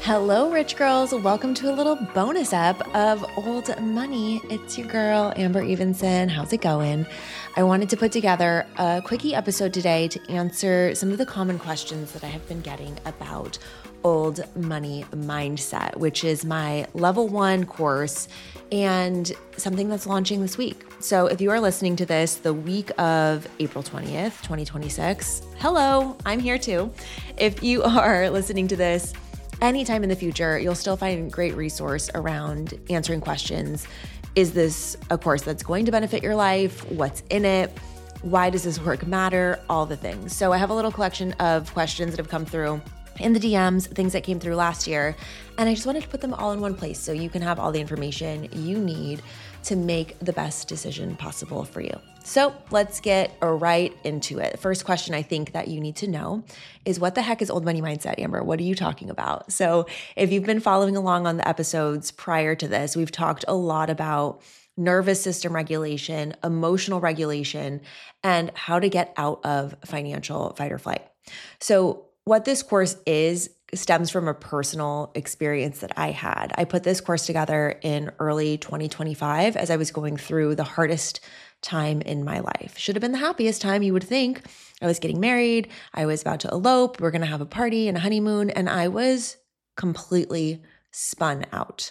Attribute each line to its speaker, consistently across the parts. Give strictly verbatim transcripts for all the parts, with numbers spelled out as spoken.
Speaker 1: Hello, rich girls. Welcome to a little bonus ep of Old Money. It's your girl, Amber Evenson. How's it going? I wanted to put together a quickie episode today to answer some of the common questions that I have been getting about Old Money Mindset, which is my level one course and something that's launching this week. So if you are listening to this the week of April twentieth, twenty twenty-six, hello, I'm here too. If you are listening to this anytime in the future, you'll still find a great resource around answering questions. Is this a course that's going to benefit your life? What's in it? Why does this work matter? All the things. So I have a little collection of questions that have come through in the D Ms, things that came through last year. And I just wanted to put them all in one place so you can have all the information you need to make the best decision possible for you. So let's get right into it. The first question I think that you need to know is, what the heck is Old Money Mindset, Amber? What are you talking about? So if you've been following along on the episodes prior to this, we've talked a lot about nervous system regulation, emotional regulation, and how to get out of financial fight or flight. So what this course is stems from a personal experience that I had. I put this course together in early twenty twenty-five as I was going through the hardest time in my life. Should have been the happiest time, you would think. I was getting married. I was about to elope. We we're going to have a party and a honeymoon, and I was completely spun out.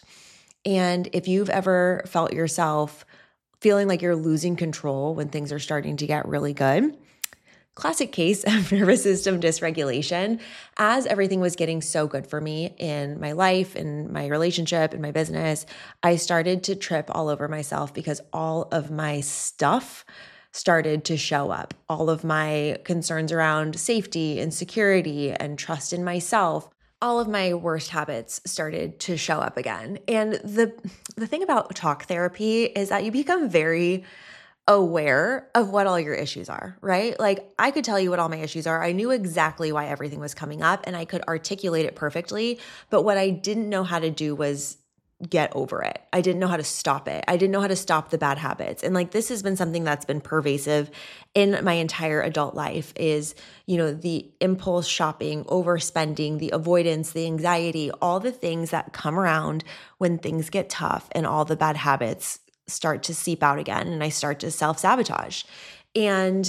Speaker 1: And if you've ever felt yourself feeling like you're losing control when things are starting to get really good, classic case of nervous system dysregulation. As everything was getting so good for me in my life, in my relationship, in my business, I started to trip all over myself because all of my stuff started to show up. All of my concerns around safety and security and trust in myself, all of my worst habits started to show up again. And the, the thing about talk therapy is that you become very aware of what all your issues are, right? Like, I could tell you what all my issues are. I knew exactly why everything was coming up and I could articulate it perfectly. But what I didn't know how to do was get over it. I didn't know how to stop it. I didn't know how to stop the bad habits. And like, this has been something that's been pervasive in my entire adult life is, you know, the impulse shopping, overspending, the avoidance, the anxiety, all the things that come around when things get tough and all the bad habits start to seep out again, and I start to self-sabotage. And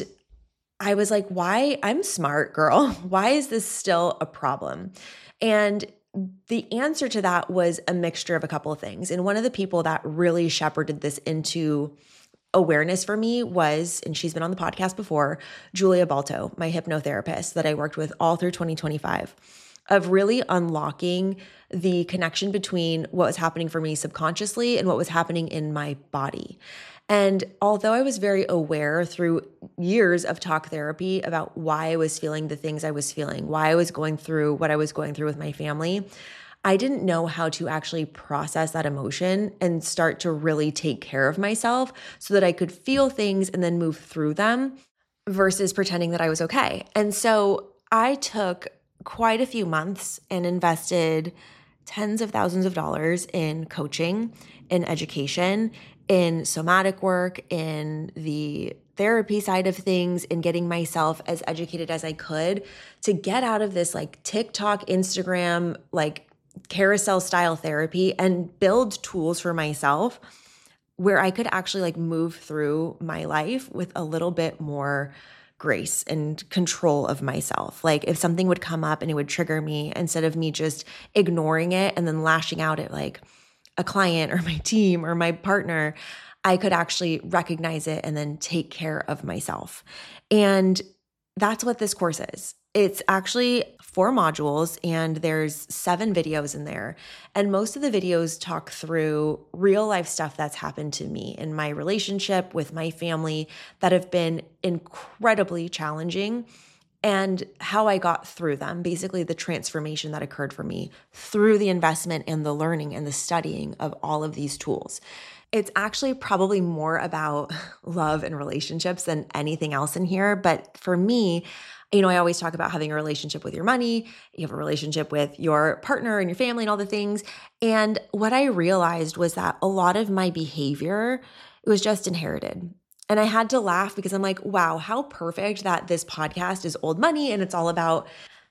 Speaker 1: I was like, why? I'm smart, girl. Why is this still a problem? And the answer to that was a mixture of a couple of things. And one of the people that really shepherded this into awareness for me was, and she's been on the podcast before, Julia Balto, my hypnotherapist that I worked with all through twenty twenty-five. Of really unlocking the connection between what was happening for me subconsciously and what was happening in my body. And although I was very aware through years of talk therapy about why I was feeling the things I was feeling, why I was going through what I was going through with my family, I didn't know how to actually process that emotion and start to really take care of myself so that I could feel things and then move through them versus pretending that I was okay. And so I took quite a few months and invested tens of thousands of dollars in coaching, in education, in somatic work, in the therapy side of things, in getting myself as educated as I could to get out of this like TikTok, Instagram, like carousel style therapy and build tools for myself where I could actually like move through my life with a little bit more grace and control of myself. Like, if something would come up and it would trigger me, instead of me just ignoring it and then lashing out at like a client or my team or my partner, I could actually recognize it and then take care of myself. And that's what this course is. It's actually four modules and there's seven videos in there. And most of the videos talk through real life stuff that's happened to me in my relationship with my family that have been incredibly challenging and how I got through them. Basically, the transformation that occurred for me through the investment and the learning and the studying of all of these tools. It's actually probably more about love and relationships than anything else in here. But for me, you know, I always talk about having a relationship with your money, you have a relationship with your partner and your family and all the things. And what I realized was that a lot of my behavior, it was just inherited. And I had to laugh because I'm like, wow, how perfect that this podcast is Old Money and it's all about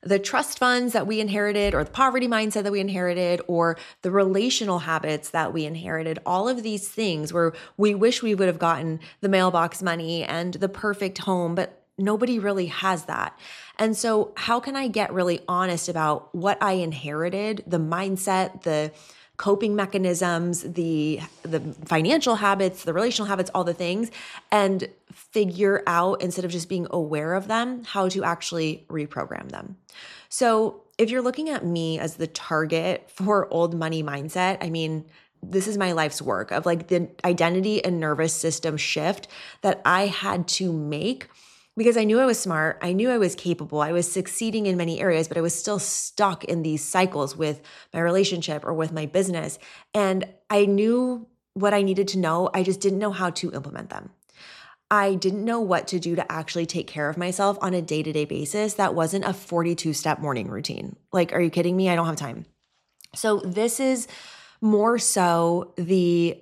Speaker 1: the trust funds that we inherited, or the poverty mindset that we inherited, or the relational habits that we inherited, all of these things where we wish we would have gotten the mailbox money and the perfect home, but nobody really has that. And so how can I get really honest about what I inherited, the mindset, the coping mechanisms, the the financial habits, the relational habits, all the things, and figure out, instead of just being aware of them, how to actually reprogram them. So if you're looking at me as the target for old money mindset, I mean, this is my life's work of like the identity and nervous system shift that I had to make, because I knew I was smart. I knew I was capable. I was succeeding in many areas, but I was still stuck in these cycles with my relationship or with my business. And I knew what I needed to know. I just didn't know how to implement them. I didn't know what to do to actually take care of myself on a day-to-day basis. That wasn't a forty-two step morning routine. Like, are you kidding me? I don't have time. So this is more so the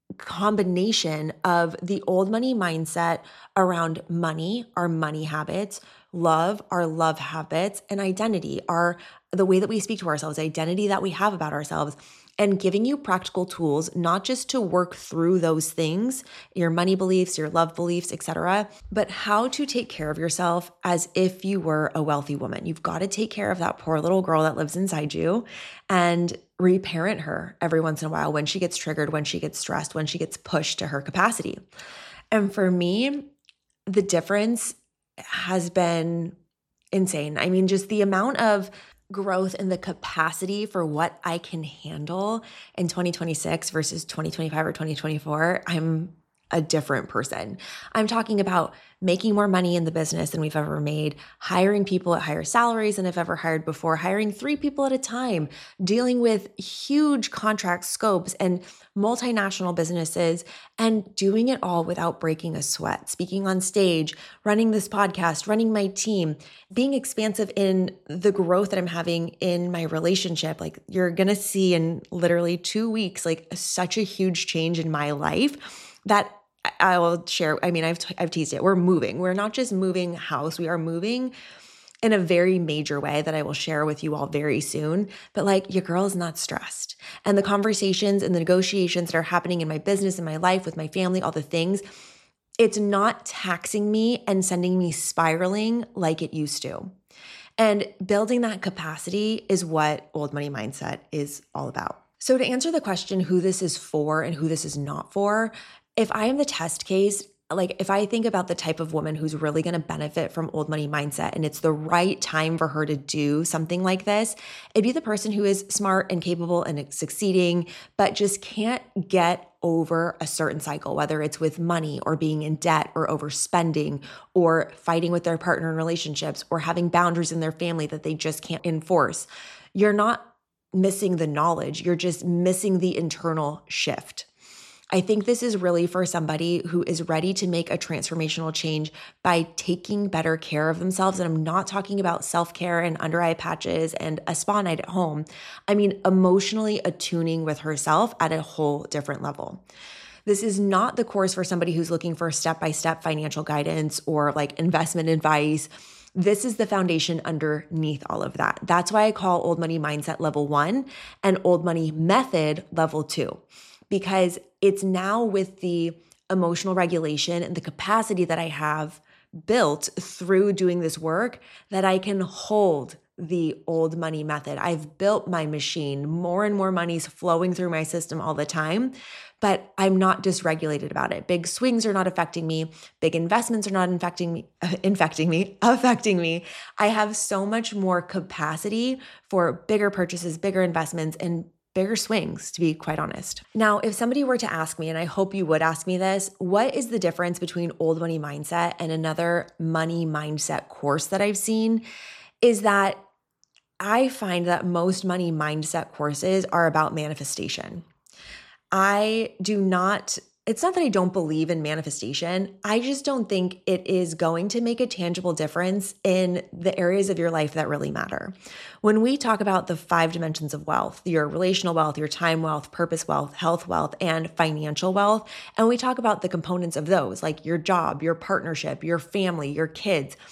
Speaker 1: combination of the old money mindset around money, our money habits, love, our love habits, and identity, our the way that we speak to ourselves, identity that we have about ourselves, and giving you practical tools, not just to work through those things, your money beliefs, your love beliefs, et cetera, but how to take care of yourself as if you were a wealthy woman. You've got to take care of that poor little girl that lives inside you and reparent her every once in a while when she gets triggered, when she gets stressed, when she gets pushed to her capacity. And for me, the difference has been insane. I mean, just the amount of growth in the capacity for what I can handle in twenty twenty-six versus twenty twenty-five or twenty twenty-four, I'm a different person. I'm talking about making more money in the business than we've ever made, hiring people at higher salaries than I've ever hired before, hiring three people at a time, dealing with huge contract scopes and multinational businesses, and doing it all without breaking a sweat, speaking on stage, running this podcast, running my team, being expansive in the growth that I'm having in my relationship. Like, you're going to see in literally two weeks, like such a huge change in my life that I will share. I mean, I've, I've teased it. We're moving. We're not just moving house. We are moving in a very major way that I will share with you all very soon. But like, your girl is not stressed. And the conversations and the negotiations that are happening in my business, in my life, with my family, all the things, it's not taxing me and sending me spiraling like it used to. And building that capacity is what Old Money Mindset is all about. So to answer the question, who this is for and who this is not for, if I am the test case, like if I think about the type of woman who's really going to benefit from Old Money Mindset and it's the right time for her to do something like this, it'd be the person who is smart and capable and succeeding, but just can't get over a certain cycle, whether it's with money or being in debt or overspending or fighting with their partner in relationships or having boundaries in their family that they just can't enforce. You're not missing the knowledge. You're just missing the internal shift. I think this is really for somebody who is ready to make a transformational change by taking better care of themselves. And I'm not talking about self-care and under eye patches and a spa night at home. I mean, emotionally attuning with herself at a whole different level. This is not the course for somebody who's looking for step-by-step financial guidance or like investment advice. This is the foundation underneath all of that. That's why I call Old Money Mindset level one and Old Money Method level two. Because it's now with the emotional regulation and the capacity that I have built through doing this work that I can hold the old money method. I've built my machine. More and more money's flowing through my system all the time, but I'm not dysregulated about it. Big swings are not affecting me. Big investments are not infecting me, infecting me, affecting me. I have so much more capacity for bigger purchases, bigger investments, and bigger swings, to be quite honest. Now, if somebody were to ask me, and I hope you would ask me this, what is the difference between Old Money Mindset and another money mindset course that I've seen, is that I find that most money mindset courses are about manifestation. I do not, it's not that I don't believe in manifestation. I just don't think it is going to make a tangible difference in the areas of your life that really matter. When we talk about the five dimensions of wealth, your relational wealth, your time wealth, purpose wealth, health wealth, and financial wealth, and we talk about the components of those, like your job, your partnership, your family, your kids,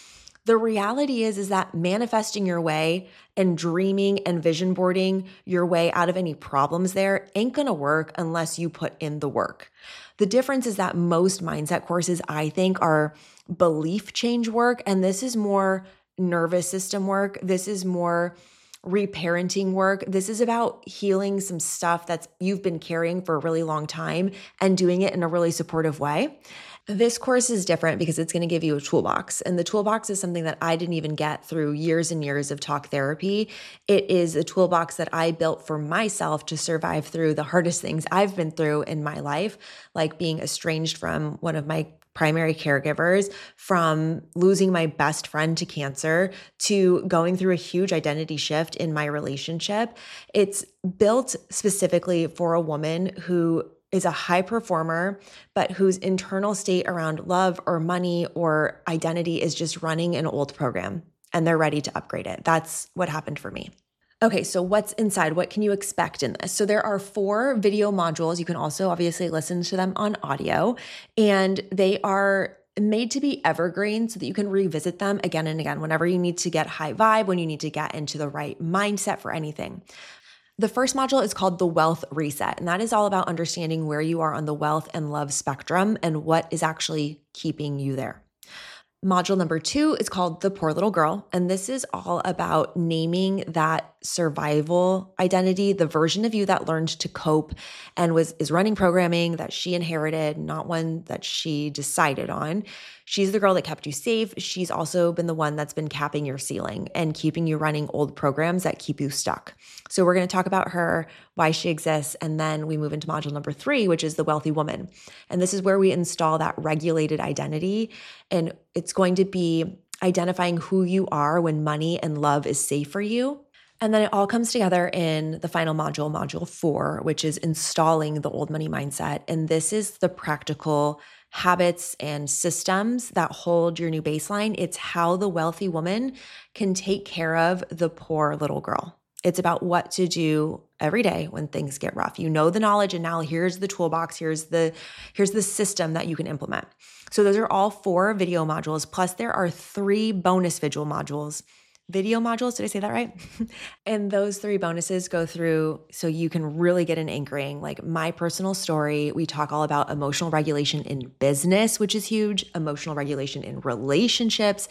Speaker 1: The reality is, is that manifesting your way and dreaming and vision boarding your way out of any problems there ain't gonna work unless you put in the work. The difference is that most mindset courses, I think, are belief change work, and this is more nervous system work. This is more reparenting work. This is about healing some stuff that's you've been carrying for a really long time and doing it in a really supportive way. This course is different because it's going to give you a toolbox. And the toolbox is something that I didn't even get through years and years of talk therapy. It is a toolbox that I built for myself to survive through the hardest things I've been through in my life, like being estranged from one of my primary caregivers, from losing my best friend to cancer, to going through a huge identity shift in my relationship. It's built specifically for a woman who is a high performer, but whose internal state around love or money or identity is just running an old program and they're ready to upgrade it. That's what happened for me. Okay, so what's inside? What can you expect in this? So there are four video modules. You can also obviously listen to them on audio, and they are made to be evergreen so that you can revisit them again and again whenever you need to get high vibe, when you need to get into the right mindset for anything. The first module is called the Wealth Reset, and that is all about understanding where you are on the wealth and love spectrum and what is actually keeping you there. Module number two is called The Poor Little Girl, and this is all about naming that survival identity, the version of you that learned to cope and was is running programming that she inherited, not one that she decided on. She's the girl that kept you safe. She's also been the one that's been capping your ceiling and keeping you running old programs that keep you stuck. So we're going to talk about her, why she exists, and then we move into module number three, which is the wealthy woman. And this is where we install that regulated identity, and it's going to be identifying who you are when money and love is safe for you. And then it all comes together in the final module, module four, which is installing the old money mindset. And this is the practical habits and systems that hold your new baseline. It's how the wealthy woman can take care of the poor little girl. It's about what to do every day when things get rough. You know the knowledge, and now here's the toolbox, here's the here's the system that you can implement. So those are all four video modules, plus there are three bonus visual modules. Video modules, did I say that right? And those three bonuses go through so you can really get an anchoring, like my personal story. We talk all about emotional regulation in business, which is huge, emotional regulation in relationships,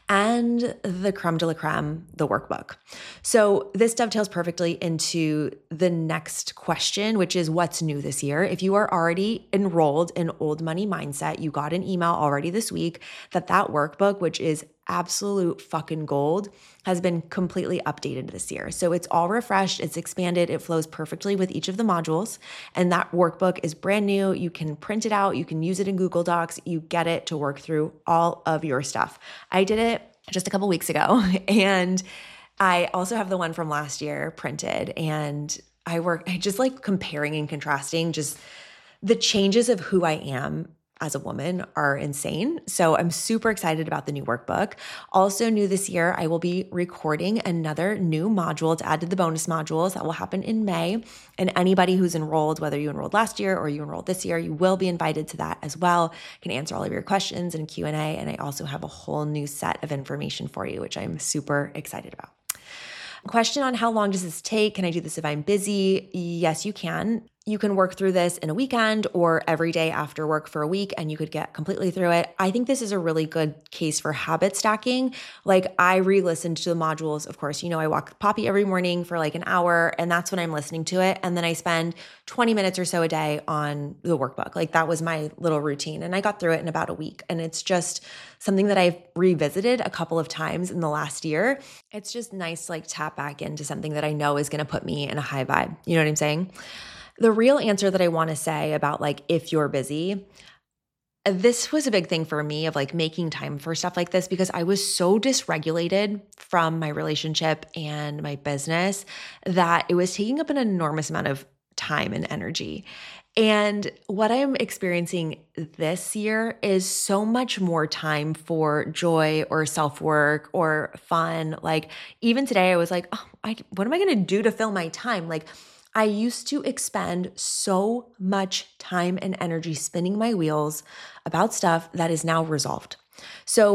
Speaker 1: and the creme de la creme, the workbook. So this dovetails perfectly into the next question, which is what's new this year? If you are already enrolled in Old Money Mindset, you got an email already this week that that workbook, which is absolute fucking gold, has been completely updated this year. So it's all refreshed, it's expanded, it flows perfectly with each of the modules. And that workbook is brand new. You can print it out, you can use it in Google Docs, you get it to work through all of your stuff. I did it just a couple weeks ago, and I also have the one from last year printed, and I work, I just like comparing and contrasting just the changes of who I am as a woman are insane. So I'm super excited about the new workbook. Also new this year, I will be recording another new module to add to the bonus modules that will happen in May. And anybody who's enrolled, whether you enrolled last year or you enrolled this year, you will be invited to that as well. I can answer all of your questions in Q and A. And I also have a whole new set of information for you, which I'm super excited about. Question on how long does this take? Can I do this if I'm busy? Yes, you can. You can work through this in a weekend or every day after work for a week, and you could get completely through it. I think this is a really good case for habit stacking. Like I re-listened to the modules. Of course, you know, I walk Poppy every morning for like an hour, and that's when I'm listening to it. And then I spend twenty minutes or so a day on the workbook. Like that was my little routine. And I got through it in about a week. And it's just something that I've revisited a couple of times in the last year. It's just nice to like tap back into something that I know is going to put me in a high vibe. You know what I'm saying? The real answer that I want to say about like, if you're busy, this was a big thing for me of like making time for stuff like this, because I was so dysregulated from my relationship and my business that it was taking up an enormous amount of time and energy. And what I'm experiencing this year is so much more time for joy or self-work or fun. Like even today I was like, oh, I, what am I going to do to fill my time? Like I used to expend so much time and energy spinning my wheels about stuff that is now resolved. So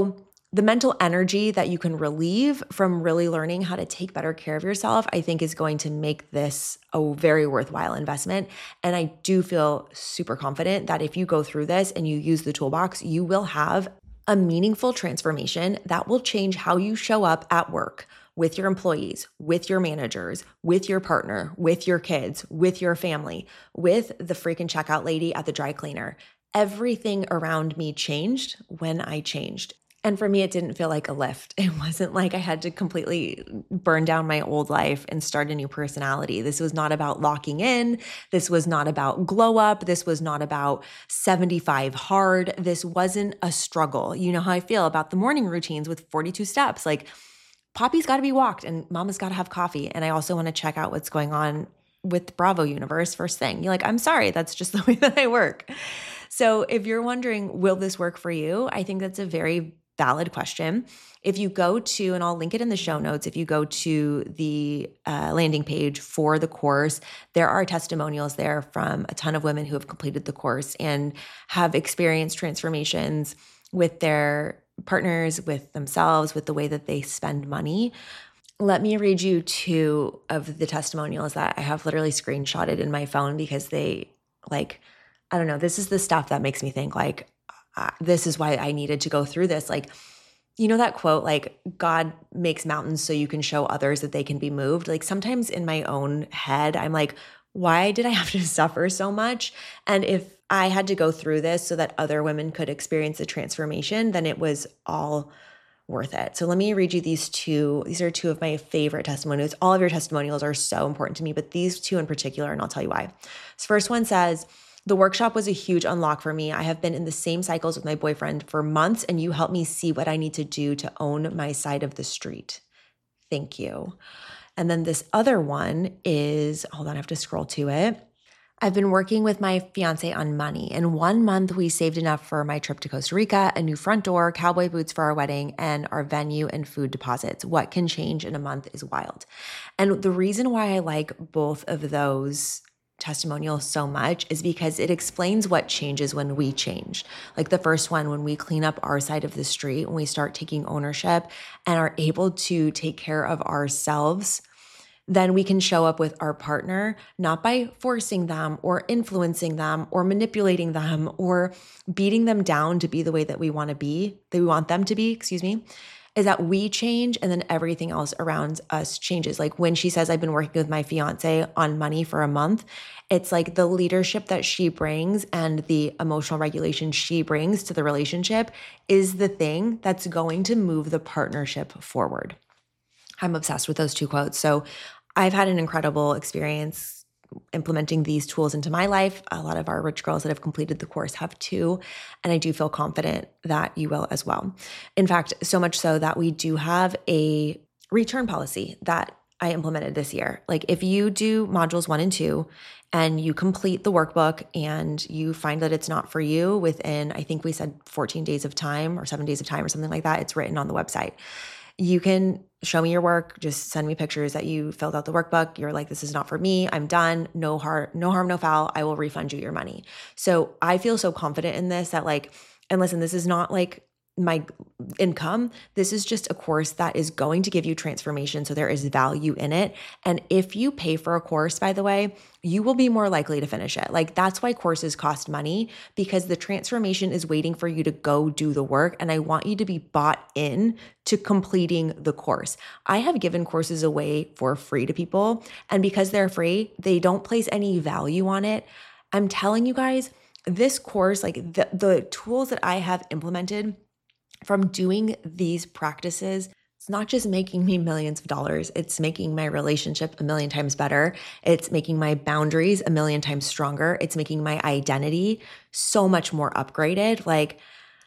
Speaker 1: the mental energy that you can relieve from really learning how to take better care of yourself, I think is going to make this a very worthwhile investment. And I do feel super confident that if you go through this and you use the toolbox, you will have a meaningful transformation that will change how you show up at work with your employees, with your managers, with your partner, with your kids, with your family, with the freaking checkout lady at the dry cleaner. Everything around me changed when I changed. And for me, it didn't feel like a lift. It wasn't like I had to completely burn down my old life and start a new personality. This was not about locking in. This was not about glow up. This was not about seventy-five hard. This wasn't a struggle. You know how I feel about the morning routines with forty-two steps. Like, Poppy's got to be walked and Mama's got to have coffee. And I also want to check out what's going on with Bravo Universe first thing. You're like, I'm sorry, that's just the way that I work. So if you're wondering, will this work for you? I think that's a very valid question. If you go to, and I'll link it in the show notes, if you go to the uh, landing page for the course, there are testimonials there from a ton of women who have completed the course and have experienced transformations with their partners, with themselves, with the way that they spend money. Let me read you two of the testimonials that I have literally screenshotted in my phone because they, like, I don't know, this is the stuff that makes me think like, uh, this is why I needed to go through this. Like, you know that quote, like, God makes mountains so you can show others that they can be moved. Like, sometimes in my own head, I'm like, why did I have to suffer so much? And if I had to go through this so that other women could experience the transformation, then it was all worth it. So let me read you these two. These are two of my favorite testimonials. All of your testimonials are so important to me, but these two in particular, and I'll tell you why. This first one says, the workshop was a huge unlock for me. I have been in the same cycles with my boyfriend for months, and you helped me see what I need to do to own my side of the street. Thank you. And then this other one is, hold on, I have to scroll to it. I've been working with my fiance on money. In one month, we saved enough for my trip to Costa Rica, a new front door, cowboy boots for our wedding, and our venue and food deposits. What can change in a month is wild. And the reason why I like both of those testimonials so much is because it explains what changes when we change. Like the first one, when we clean up our side of the street, when we start taking ownership and are able to take care of ourselves, then we can show up with our partner, not by forcing them or influencing them or manipulating them or beating them down to be the way that we want to be, that we want them to be, excuse me, is that we change and then everything else around us changes. Like when she says, I've been working with my fiance on money for a month, it's like the leadership that she brings and the emotional regulation she brings to the relationship is the thing that's going to move the partnership forward. I'm obsessed with those two quotes. So I've had an incredible experience implementing these tools into my life. A lot of our rich girls that have completed the course have too. And I do feel confident that you will as well. In fact, so much so that we do have a return policy that I implemented this year. Like if you do modules one and two and you complete the workbook and you find that it's not for you within, I think we said fourteen days of time or seven days of time or something like that, it's written on the website. You can show me your work, just send me pictures that you filled out the workbook. You're like, this is not for me. I'm done. No harm, no harm, no foul. I will refund you your money. So I feel so confident in this that like, and listen, this is not like my income. This is just a course that is going to give you transformation. So there is value in it. And if you pay for a course, by the way, you will be more likely to finish it. Like that's why courses cost money, because the transformation is waiting for you to go do the work. And I want you to be bought in to completing the course. I have given courses away for free to people. And because they're free, they don't place any value on it. I'm telling you guys, this course, like the, the tools that I have implemented from doing these practices, it's not just making me millions of dollars. It's making my relationship a million times better. It's making my boundaries a million times stronger. It's making my identity so much more upgraded. Like,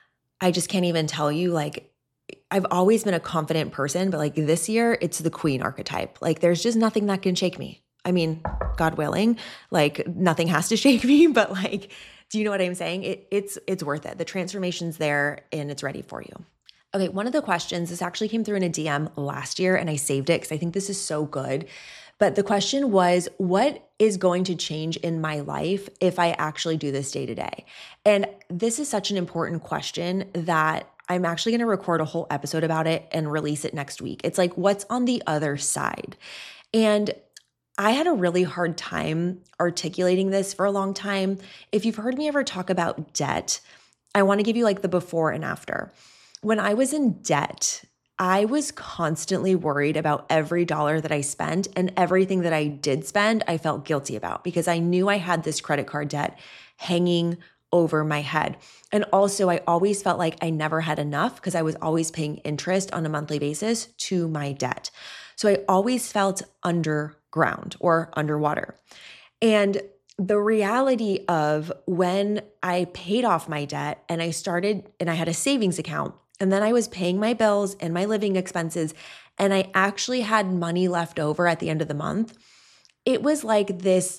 Speaker 1: I just can't even tell you, like, I've always been a confident person, but like this year, it's the queen archetype. Like, there's just nothing that can shake me. I mean, God willing, like nothing has to shake me, but like, do you know what I'm saying? It, it's it's worth it. The transformation's there and it's ready for you. Okay, one of the questions, this actually came through in a D M last year and I saved it because I think this is so good. But the question was, what is going to change in my life if I actually do this day to day? And this is such an important question that I'm actually going to record a whole episode about it and release it next week. It's like, what's on the other side? And I had a really hard time articulating this for a long time. If you've heard me ever talk about debt, I want to give you like the before and after. When I was in debt, I was constantly worried about every dollar that I spent, and everything that I did spend, I felt guilty about because I knew I had this credit card debt hanging over my head. And also, I always felt like I never had enough because I was always paying interest on a monthly basis to my debt. So I always felt underground or underwater. And the reality of when I paid off my debt and I started and I had a savings account, and then I was paying my bills and my living expenses, and I actually had money left over at the end of the month, it was like this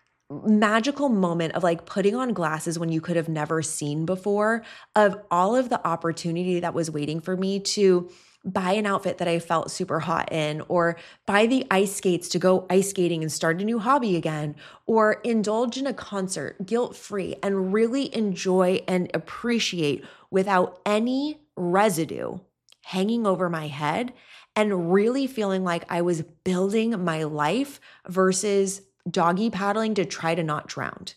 Speaker 1: magical moment of like putting on glasses when you could have never seen before, of all of the opportunity that was waiting for me to buy an outfit that I felt super hot in, or buy the ice skates to go ice skating and start a new hobby again, or indulge in a concert guilt-free and really enjoy and appreciate without any residue hanging over my head, and really feeling like I was building my life versus doggy paddling to try to not drown.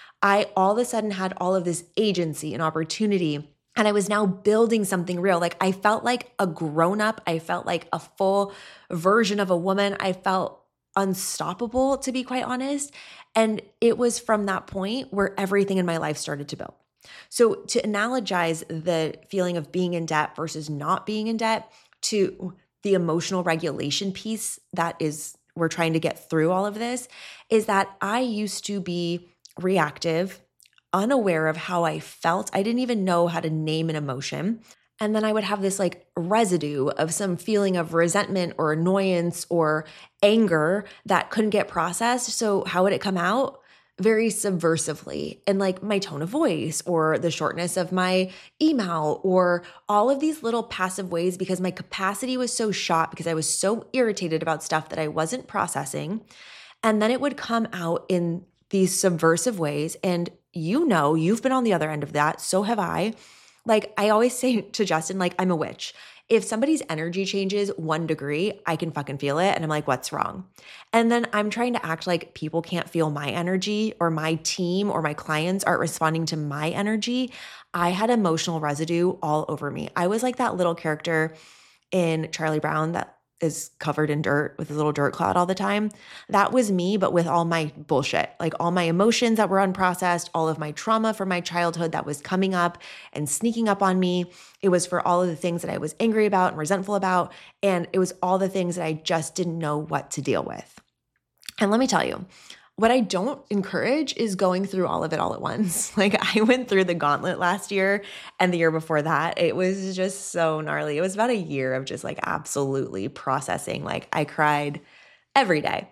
Speaker 1: I all of a sudden had all of this agency and opportunity, and I was now building something real. Like I felt like a grown-up. I felt like a full version of a woman. I felt unstoppable, to be quite honest. And it was from that point where everything in my life started to build. So to analogize the feeling of being in debt versus not being in debt to the emotional regulation piece that is we're trying to get through all of this, is that I used to be reactive, unaware of how I felt. I didn't even know how to name an emotion. And then I would have this like residue of some feeling of resentment or annoyance or anger that couldn't get processed. So how would it come out? Very subversively, in like my tone of voice or the shortness of my email or all of these little passive ways, because my capacity was so shot because I was so irritated about stuff that I wasn't processing. And then it would come out in these subversive ways. And you know, you've been on the other end of that. So have I. Like I always say to Justin, like I'm a witch. If somebody's energy changes one degree, I can fucking feel it. And I'm like, what's wrong? And then I'm trying to act like people can't feel my energy, or my team or my clients aren't responding to my energy. I had emotional residue all over me. I was like that little character in Charlie Brown that is covered in dirt with a little dirt cloud all the time. That was me, but with all my bullshit, like all my emotions that were unprocessed, all of my trauma from my childhood that was coming up and sneaking up on me. It was for all of the things that I was angry about and resentful about. And it was all the things that I just didn't know what to deal with. And let me tell you, what I don't encourage is going through all of it all at once. Like I went through the gauntlet last year and the year before that. It was just so gnarly. It was about a year of just like absolutely processing. Like I cried every day.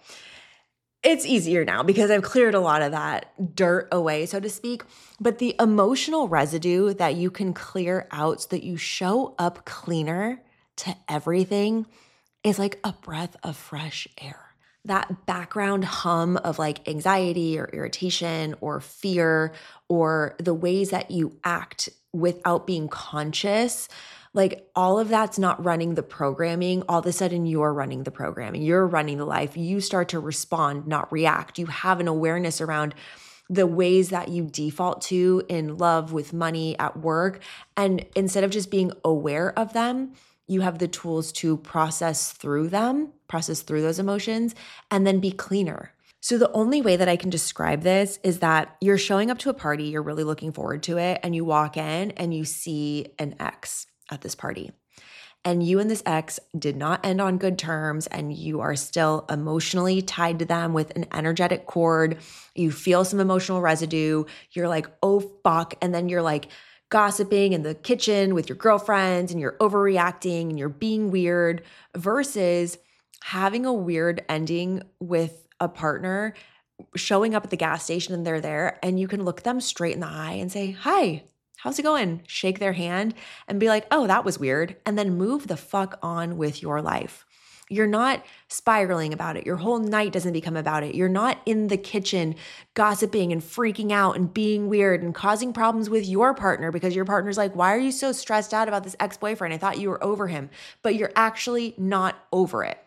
Speaker 1: It's easier now because I've cleared a lot of that dirt away, so to speak. But the emotional residue that you can clear out so that you show up cleaner to everything is like a breath of fresh air. That background hum of like anxiety or irritation or fear, or the ways that you act without being conscious, like all of that's not running the programming. All of a sudden you're running the programming. You're running the life. You start to respond, not react. You have an awareness around the ways that you default to in love, with money, at work. And instead of just being aware of them, you have the tools to process through them, process through those emotions, and then be cleaner. So the only way that I can describe this is that you're showing up to a party, you're really looking forward to it, and you walk in and you see an ex at this party. And you and this ex did not end on good terms, and you are still emotionally tied to them with an energetic cord. You feel some emotional residue. You're like, oh, fuck. And then you're like, gossiping in the kitchen with your girlfriends, and you're overreacting and you're being weird, versus having a weird ending with a partner, showing up at the gas station and they're there and you can look them straight in the eye and say, hi, how's it going? Shake their hand and be like, oh, that was weird. And then move the fuck on with your life. You're not spiraling about it. Your whole night doesn't become about it. You're not in the kitchen gossiping and freaking out and being weird and causing problems with your partner because your partner's like, why are you so stressed out about this ex-boyfriend? I thought you were over him, but you're actually not over it.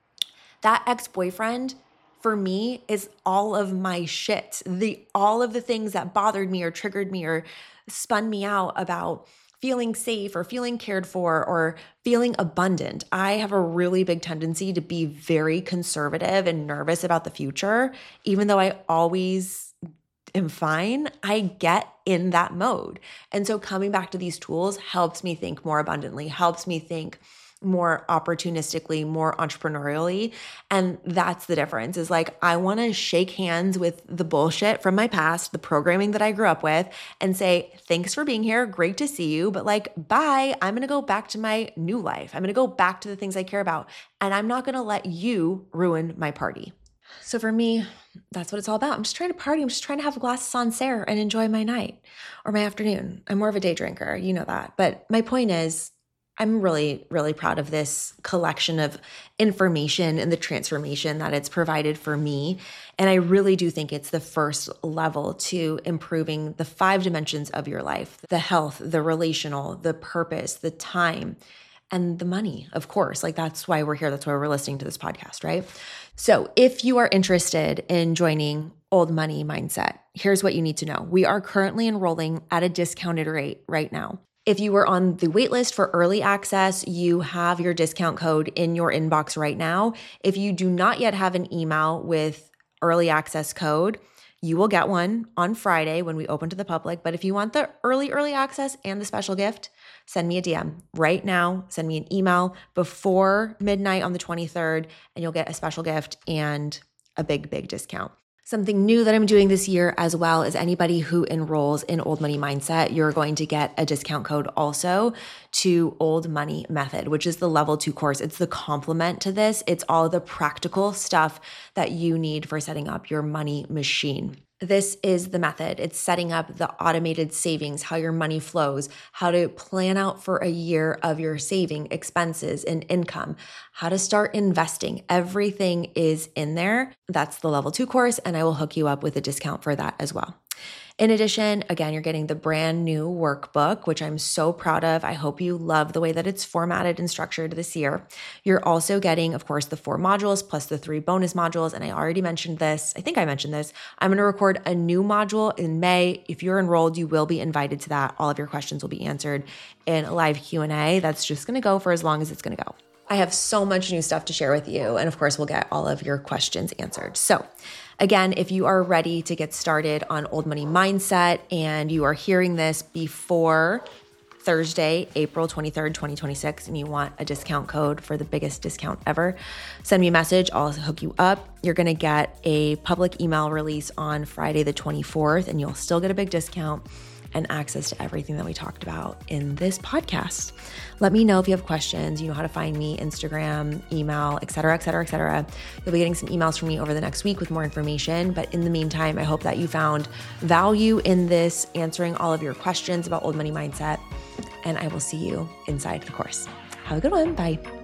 Speaker 1: That ex-boyfriend for me is all of my shit. The all of the things that bothered me or triggered me or spun me out about feeling safe or feeling cared for or feeling abundant. I have a really big tendency to be very conservative and nervous about the future. Even though I always am fine, I get in that mode. And so coming back to these tools helps me think more abundantly, helps me think more opportunistically, more entrepreneurially. And that's the difference is like, I want to shake hands with the bullshit from my past, the programming that I grew up with, and say, thanks for being here. Great to see you. But like, bye. I'm going to go back to my new life. I'm going to go back to the things I care about. And I'm not going to let you ruin my party. So for me, that's what it's all about. I'm just trying to party. I'm just trying to have a glass of Sancerre and enjoy my night or my afternoon. I'm more of a day drinker. You know that. But my point is, I'm really, really proud of this collection of information and the transformation that it's provided for me. And I really do think it's the first level to improving the five dimensions of your life: the health, the relational, the purpose, the time, and the money, of course. Like that's why we're here. That's why we're listening to this podcast, right? So if you are interested in joining Old Money Mindset, here's what you need to know. We are currently enrolling at a discounted rate right now. If you were on the waitlist for early access, you have your discount code in your inbox right now. If you do not yet have an email with early access code, you will get one on Friday when we open to the public. But if you want the early, early access and the special gift, send me a D M right now. Send me an email before midnight on the twenty-third, and you'll get a special gift and a big, big discount. Something new that I'm doing this year as well is anybody who enrolls in Old Money Mindset, you're going to get a discount code also to Old Money Method, which is the level two course. It's the complement to this. It's all the practical stuff that you need for setting up your money machine. This is the method. It's setting up the automated savings, how your money flows, how to plan out for a year of your saving, expenses, and income, how to start investing. Everything is in there. That's the level two course, and I will hook you up with a discount for that as well. In addition, again, you're getting the brand new workbook, which I'm so proud of. I hope you love the way that it's formatted and structured this year. You're also getting, of course, the four modules plus the three bonus modules. And I already mentioned this. I think I mentioned this. I'm going to record a new module in May. If you're enrolled, you will be invited to that. All of your questions will be answered in a live Q and A. That's just going to go for as long as it's going to go. I have so much new stuff to share with you. And of course, we'll get all of your questions answered. So again, if you are ready to get started on Old Money Mindset and you are hearing this before Thursday, April twenty-third, twenty twenty-six, and you want a discount code for the biggest discount ever, send me a message. I'll hook you up. You're going to get a public email release on Friday the twenty-fourth, and you'll still get a big discount and access to everything that we talked about in this podcast. Let me know if you have questions. You know how to find me, Instagram, email, et cetera, et cetera, et cetera. You'll be getting some emails from me over the next week with more information. But in the meantime, I hope that you found value in this, answering all of your questions about Old Money Mindset. And I will see you inside the course. Have a good one. Bye.